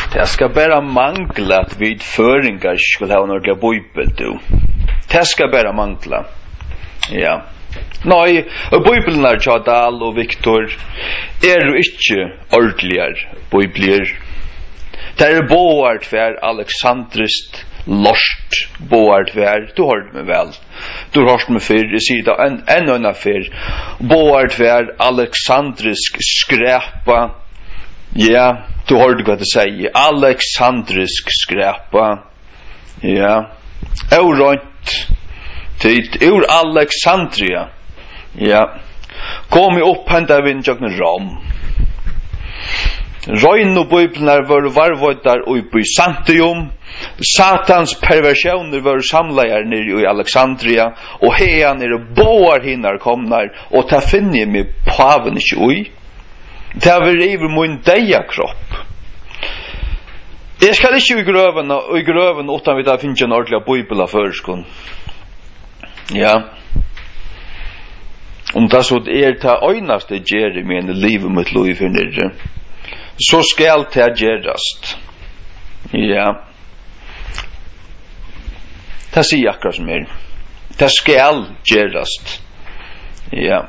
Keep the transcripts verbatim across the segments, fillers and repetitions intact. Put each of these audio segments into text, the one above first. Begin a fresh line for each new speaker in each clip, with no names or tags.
Det ska bara mangla att vid föringar skulle ha en ordentlig bibel, du. Det ska bara mangla. Ja. Nej, bibeln är Chadal och Viktor är ju inte ordentliga bibler. Det är boart för Alexandrist lost boart för. Du hörde mig väl. Du hörde mig för i sida en en annan för boart för Alexandrisk skräpa. Ja, du hörde vad det säger. Alexandrisk skräpa. Ja. Oront. Tid ur Alexandria. Ja. Kom i upphända vindjagna Rom. Røyn og bibelnar var varvøydar og i Byzantium. Satans perversioner var samlegar nere i Alexandria. Og hea nere boar hinnar komnar. Og ta finner med paven ikke ui. Det var iver mun deia kropp. Jeg skal ikke i grøven, og i grøven utan vi da finner en ordentlig bibel av førskon. Ja. Om det så er ta øynaste gjerri med en liv mot lov for nere, så skal det gjerrast. Ja. Det sier akkurat som er. Det skal gjerrast. Ja.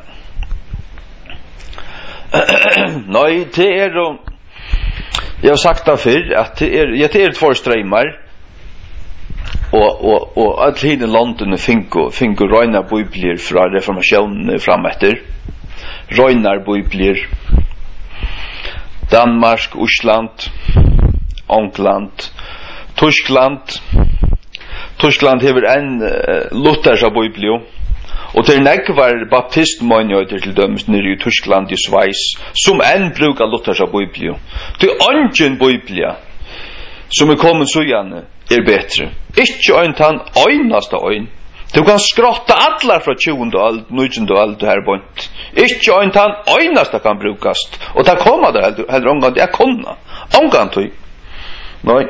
Nei, det er jo, jeg har sagt det før, at det er, ja, det er två strømmer, og, og, og alle hine landene finko, finko røyna bibler fra reformasjonen fram etter. Røynar bibler. Danmark, Island, England, Tyskland. Tyskland hever en uh, lutherska biblio. Og til nekvar baptistmønjøyder til dømes nere i Tyskland i Schweiz, som enn brukar lutherska biblio. Til ungen biblia, som er kommet så gjerne, er betre. Ikke øynt han øynast av øyn. Du kan skrotta allar fra tjuende ald, nujende ald her bort. Ikke øynt han øynast kan brukast. Og ta koma der heller omgang det er konna. Omgang tøy. Nei.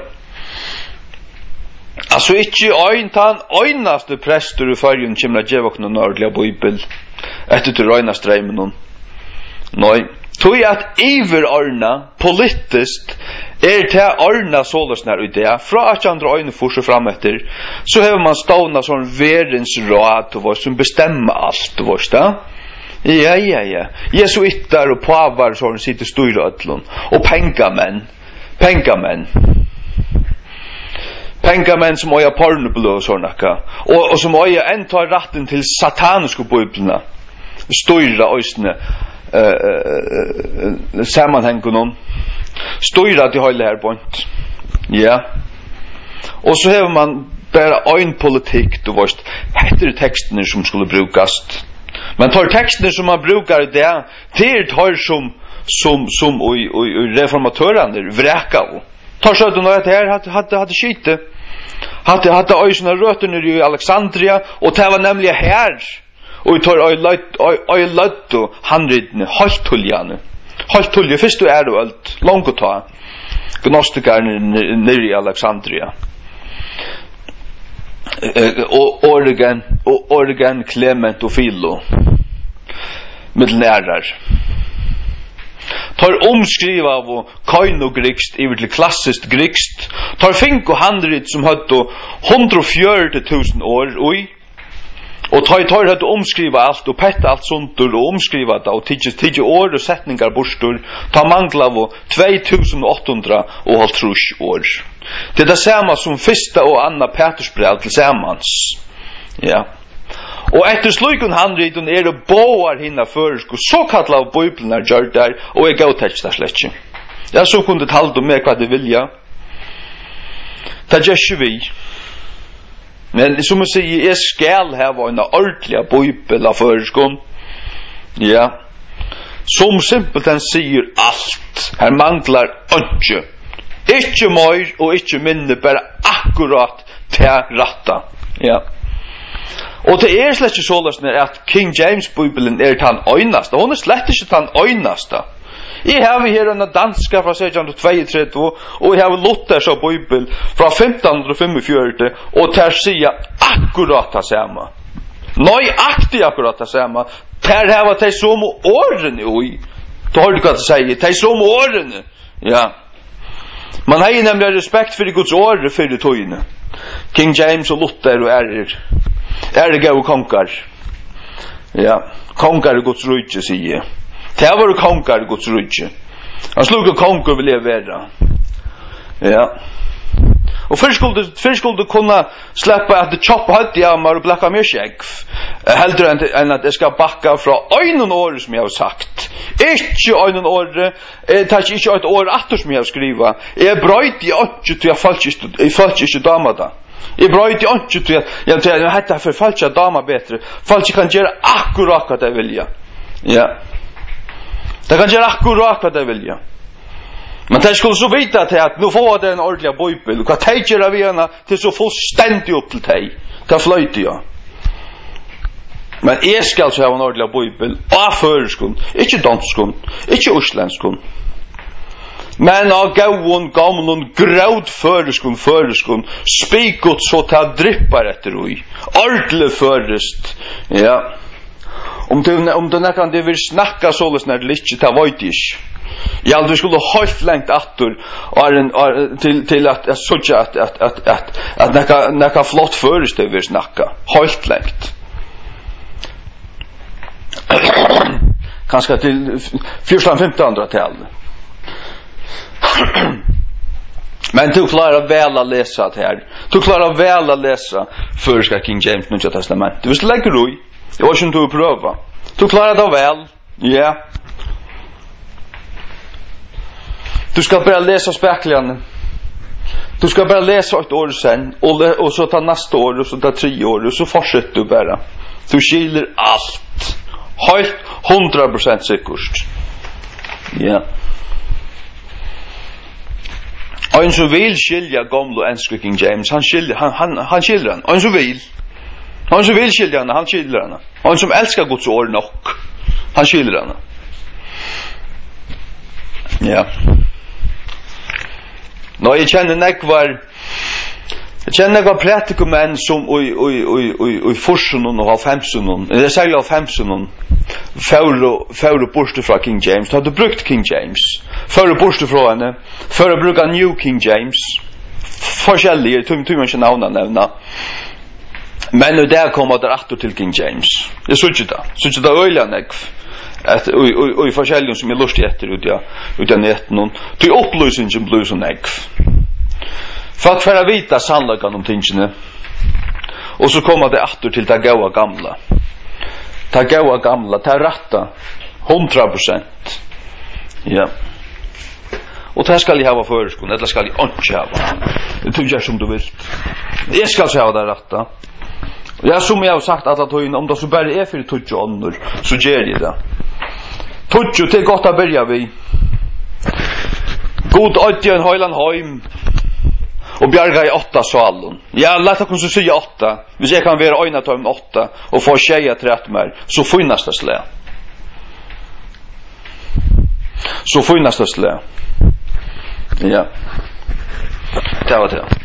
Altså ikke øynt han øynaste prester i fargen kjemra djevokna nordliga bibel etter til røyna streimen. Nei. Tøy at iver orna politiskt er til orna såløsner ut det fra at andre øyne fortsatt fram etter så har man stående sånn verens råd som bestemmer alt da. Ja, ja, ja. Jesuitter og pavar som sitter styr og ødlån og pengamenn pengamenn pengamenn som øyer pornoblå og sånn og, og som øyer enn tar retten til sataniske biblene styrer øysene Uh, uh, uh, sammanhengen om styra til høyre her point. Ja. Og så har man bare en politikk, du vet, heter tekstene som skulle brukast. Men tar tekstene som man brukar det, det er tar som som, som og, og, og reformatørene vreka av. Tar så du nå at her hadde, hadde, hadde skyte. Hadde, hadde øysene røtene i Alexandria, og det var nemlig her og vi tar øy løtt og handridene halvt tuljane halvt tulje, først du er du alt langt å ta gnostikerne nere i Alexandria og Origen og Origen, Clement og Philo middelnærer tar omskriva av kainogrikst iver til klassiskt grikst tar fink og handrid som hadde hundre og fjørti tusen år oi og tar tar det omskriva allt og petta allt sånt og omskriva det og tidje tidje år og setningar borstor ta mangla av två tusen åtta hundra og halvtrus år. Det er det samme som fyrsta og anna Petersbrev til samans. Ja. Og etter slukun handriten er det boar hinna føresko så kalla av bibelen er gjør der og jeg gav tekst der slett ikke. Ja, så kunne det halde med hva det vilja. Det gjør ikke vi. Men som jeg sier, jeg skal hava en ordentlig bibel av føreskånd. Ja. Som simpelthen sier alt. Her manglar ønske. Ikke mer og ikke minne, bare akkurat til ratta. Ja. Og det er slett ikke sånn at King James-bibelen er den øyneste. Hun er slett ikke den øyneste. Jeg har her en danska fra sexton tjueto og jeg har Luthers bibel fra femton fyrtiofem og der sier akkurat det samme. Nøyaktig akkurat det samme. Der har de samme årene i. Du har du hva det sier. De samme årene. Ja. Man har nämligen respekt för Guds ord för det tojne. King James och Luther och är är det gå konkar. Ja, konkar Guds rike säger. Det var konkar Guds rike. Han slog och konkar vill jag vara. Ja. Och först skulle först skulle kunna släppa att det choppa hade jag mar och blacka mer skägg. Hellre än, än att det ska backa från ögonen år som jag har sagt. Inte ögonen år, eh, tack inte ett år åter som jag har skriva. Jag bröt i åtta till jag falskt i falskt damada. Jag bröt i åtta till jag jag tror jag hade för falska dama bättre. Falskt kan göra akkurat vad det vill jag. Ja. Det kan göra akkurat vad det vill jag. Men det skulle så vita till att nu får det en ordentlig bibel. Vad tänker av ena till så fullständigt upp till dig. Det flöjter jag. Men jag ska alltså ha en ordentlig bibel. Av förskon. Inte danskon. Inte uslenskon. Men av gåon, gamlon, gråd förskon, förskon. Spikot så ta drippar efter ui. Ordentlig förrest. Ja. Om du, om du näkan det vill snacka såles när det inte ta vajtisch. Ja, du skulle hållt längt attor till till att att söka att att att att att näka näka flott först det vill snacka. Hållt längt. Kanske till fjorton femtonhundra-tal. Men du klarar väl att läsa det här. Du klarar väl att läsa första King James Nya Testamentet. Du ska lägga dig. Jag var inte att pröva. Du klarar det väl. Ja. Du ska bara läsa späckligen. Du ska bara läsa ett år sen och, och så ta nästa år och så ta tre år och så fortsätter du bara. Du skiljer allt. Helt hundra procent säkert. Ja. Och en så vill skilja gamla engelska King James, han skiljer han han han skiljer han. Och en så vill. Han så vill skilja han, han skiljer han. Och en som älskar Guds ord nog. Han skiljer han. Ja. Nå, jeg kjenner nekvar Jeg kjenner nekvar prætikumenn som oi, oi, oi, oi, oi, forsunnen og halvfemsunnen det er særlig halvfemsunnen Fære borste fra King James Du hadde brukt King James Fære borste fra henne Fære bruka New King James Forskjellige, tog man ikke navna nevna Men nu der kommer det attor til King James Jeg synes ikke det Synes ikke det øyla nekv at oi oi oi forskjellige som er lustig etter ut ja ut av netten til opplysningen blir så nekv for at for å vite sannlagen om tingene og så kommer det attor til det gaua gamla det gaua gamla det ratta hundra prosent ja og det skal jeg hava føreskon eller skal jeg ikke hava det tog jeg som du vil jeg skal hava det ratta ja som jeg har sagt alla tøyne om det så bare er for tøyne ånder så gjør jeg det Tutjo til godt å börja vi. God åtte en høyland heim. Og bjarga i åtta salen. Ja, lett å kunne si åtta. Hvis jeg kan være øyne til åtta og få tjeja trett mer, så finnes det sle. Så finnes det sle. Ja. Det var det.